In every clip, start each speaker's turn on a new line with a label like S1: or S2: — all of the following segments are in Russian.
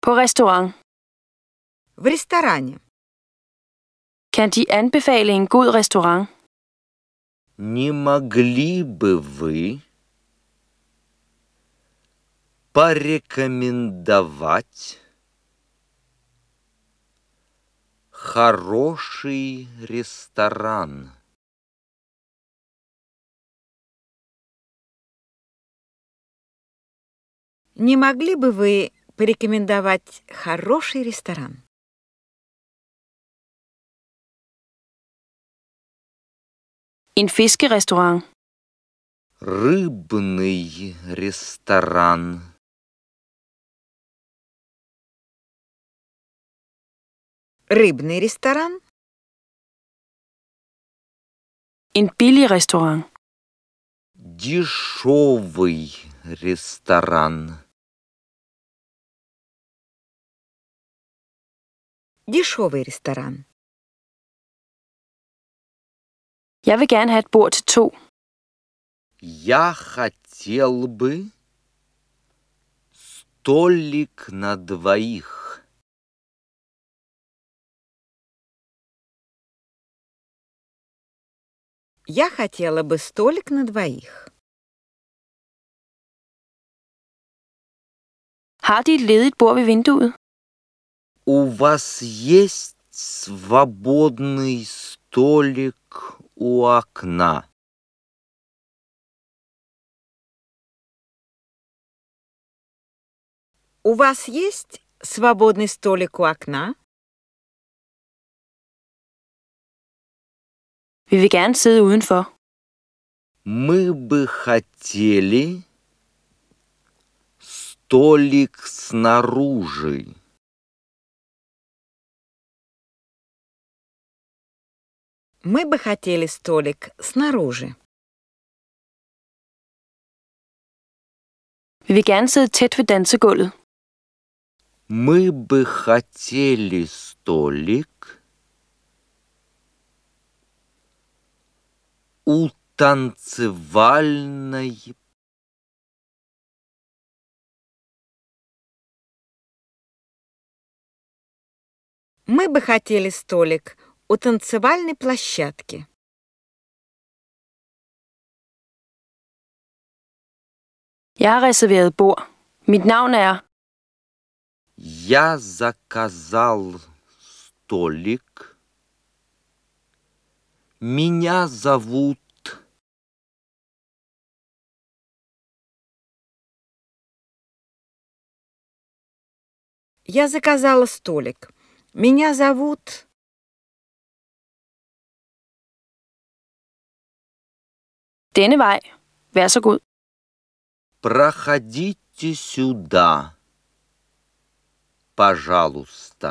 S1: På restaurant.
S2: В ресторане.
S1: Kan De anbefale en god restaurant?
S3: Не могли бы вы порекомендовать хороший ресторан?
S2: Не могли бы вы порекомендовать хороший ресторан?
S1: En fiskerestaurant.
S3: Рыбный ресторан.
S2: Рыбный ресторан.
S1: En billig restaurant.
S3: Дешевый ресторан.
S2: Дешевый ресторан.
S1: Jeg vil gerne have et bord til 2.
S3: Я хотел бы столик на 2.
S2: Я хотела бы столик на 2.
S1: Har De et ledigt bord ved vinduet?
S3: У вас есть свободный столик у окна?
S2: У вас есть свободный столик у окна?
S1: Vi vil gerne sidde udenfor.
S3: Мы бы хотели столик снаружи.
S2: Мы бы хотели столик снаружи.
S1: Vi vil gerne sidde tæt ved dansegulvet.
S3: Мы бы хотели столик у танцевальной.
S2: Мы бы хотели столик у танцевальной площадки.
S1: Jeg har reserveret bord. Mit navn er...
S3: Я заказал столик. Меня зовут.
S2: Я заказала столик. Меня зовут...
S1: Denne vej. Vær så god.
S3: Проходите сюда, пожалуйста.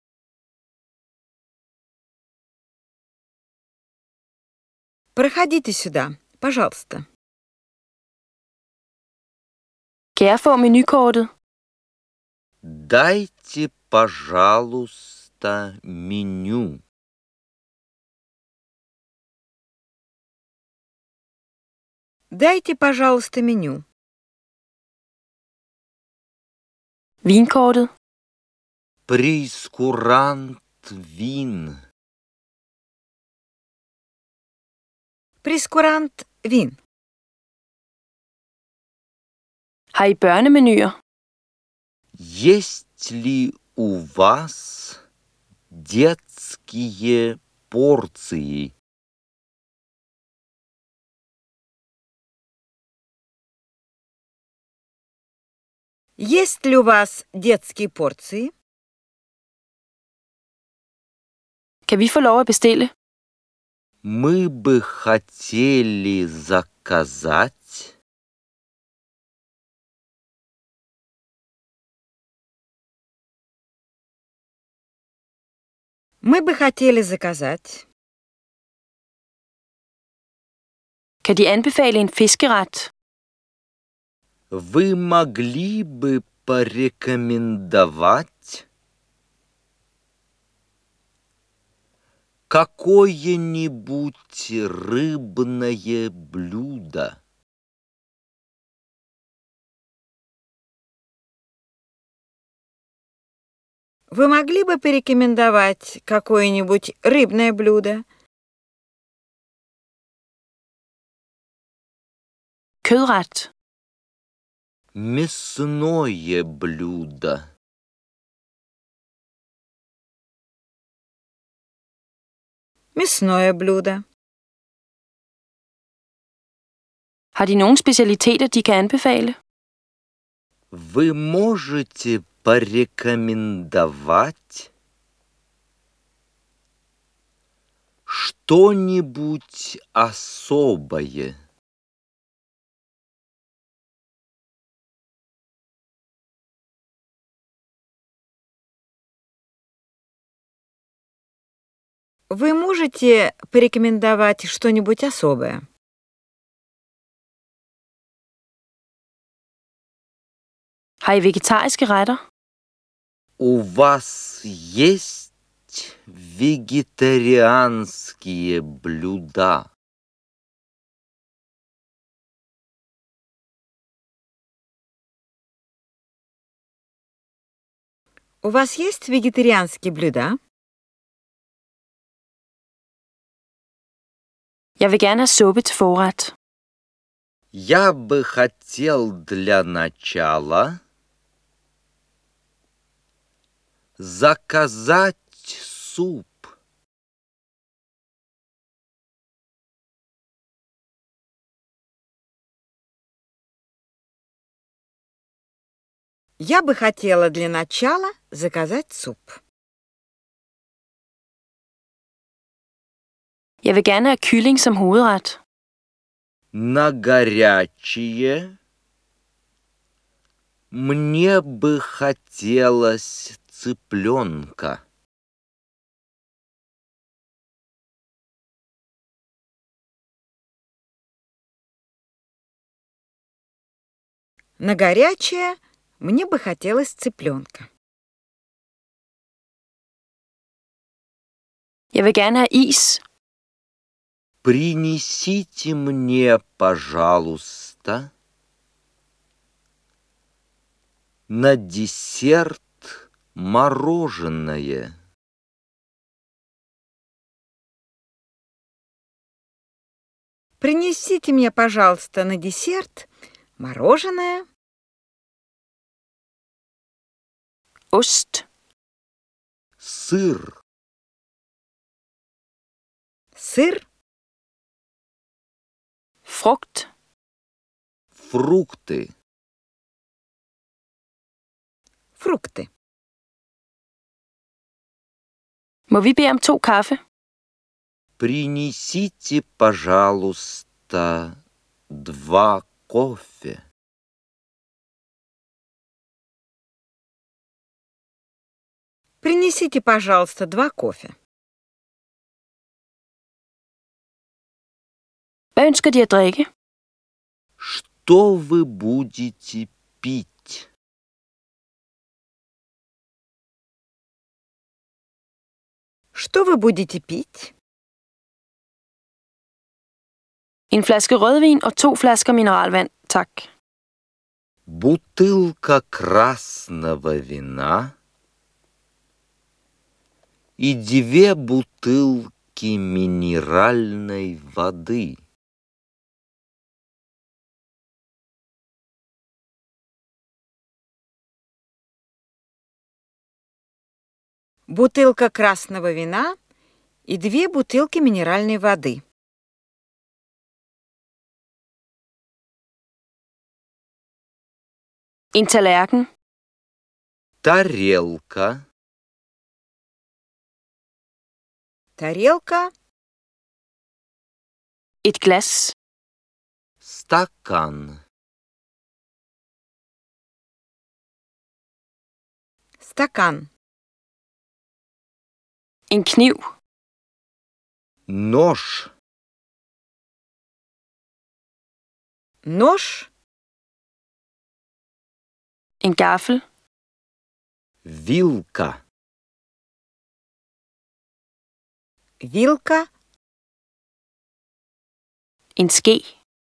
S2: Проходите сюда, пожалуйста.
S1: Kan jeg få menukortet?
S3: Дайте, пожалуйста, меню.
S2: Дайте, пожалуйста, меню.
S1: Vinkortet.
S3: Прейскурант вин.
S2: Прескурант вин.
S1: Har I børnemenuer?
S3: Есть ли у вас детские порции?
S2: Есть ли у вас детские порции?
S1: Kan vi få lov at bestille?
S3: Мы бы хотели заказать
S2: Мы бы хотели заказать.
S1: Kan De anbefale en fiskeret?
S3: Вы могли бы порекомендовать какое-нибудь рыбное блюдо?
S2: Вы могли бы порекомендовать какое-нибудь рыбное блюдо?
S1: Kødret.
S3: Мясное блюдо.
S2: Мясное блюдо.
S1: Har de nogle specialiteter, de kan anbefale?
S3: Вы можете порекомендовать что-нибудь особое?
S2: Вы можете порекомендовать что-нибудь особое?
S1: Har I vegetariske retter?
S3: У вас есть вегетарианские блюда?
S2: У вас есть вегетарианские блюда?
S1: Jeg vil gerne have suppe til forret.
S3: Я бы хотел для начала заказать суп.
S2: Я бы хотела для начала заказать суп.
S1: Jeg vil gerne have kylling som hovedret.
S3: На горячее мне бы хотелось цыпленка.
S2: На горячее мне бы хотелось цыпленка.
S1: Jeg vil gerne have is.
S3: Принесите мне, пожалуйста, на десерт мороженое.
S2: Принесите мне, пожалуйста, на десерт мороженое,
S1: Ost.
S3: Сыр,
S2: сыр,
S1: Frugt.
S3: фрукты.
S2: фрукты.
S1: Må vi bede om 2 kaffe?
S3: Принесите, пожалуйста, 2 кофе.
S2: Принесите, пожалуйста, 2 кофе.
S1: Hvad ønsker de at drikke?
S3: Что вы будете пить?
S2: Что вы будете пить?
S1: En flaske rødvin og 2 flasker mineralvand, tak.
S3: Бутылка красного вина и 2 бутылки минеральной воды.
S2: Бутылка красного вина и 2 бутылки минеральной воды.
S1: En tallerken.
S3: Тарелка,
S2: Тарелка,
S1: Et glas.
S3: стакан,
S2: стакан,
S1: En kniv.
S3: нож,
S2: нож,
S1: En gaffel.
S3: вилка,
S2: вилка,
S1: En ske.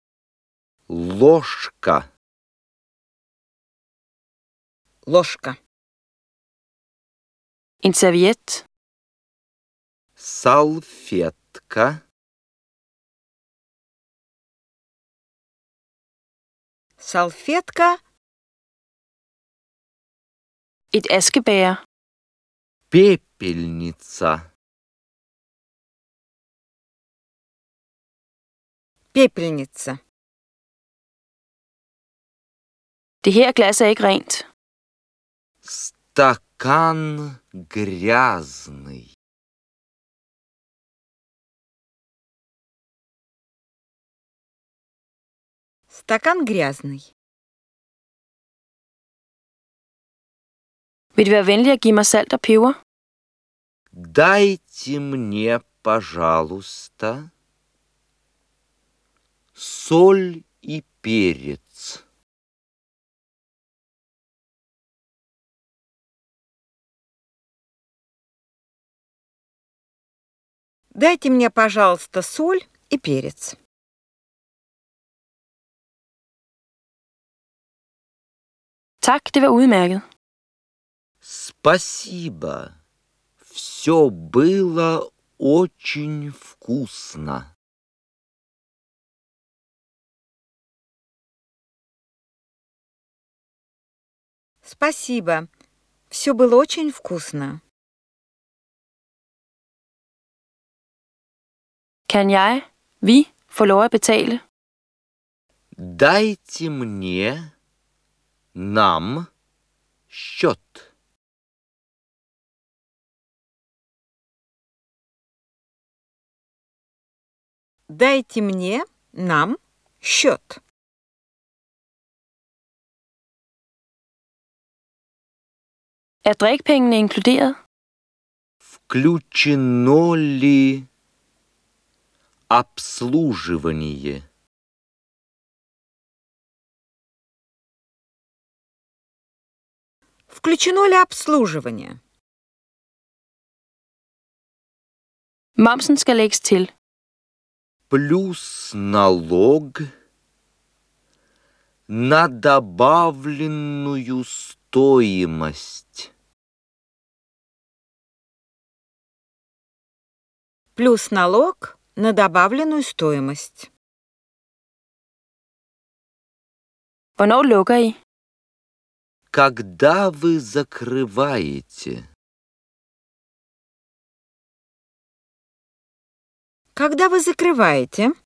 S3: ложка.
S2: ложка.
S1: En serviet.
S3: салфетка,
S2: салфетка,
S1: Et askebæger.
S3: пепельница,
S2: пепельница.
S1: Det her glas er ikke rent.
S3: стакан грязный,
S2: Стакан грязный.
S1: Vil du være venlig at give mig salt og peber?
S3: дайте мне, пожалуйста, соль и перец.
S2: Дайте мне, пожалуйста, соль и перец.
S1: Tak, det var udmærket.
S3: Спасибо. Все было очень вкусно.
S2: Спасибо. Все было очень вкусно.
S1: Kan vi få lov at betale?
S3: Дайте мне, нам, счет.
S2: Дайте мне, нам, счет.
S1: Er drikpengene inkluderet?
S3: Включено ли обслуживание?
S2: Включено ли обслуживание?
S1: Momsen skal lægges til.
S3: Плюс налог на добавленную стоимость.
S2: Плюс налог на добавленную стоимость.
S1: Hvornår lukker I?
S3: Когда вы закрываете?
S2: Когда вы закрываете?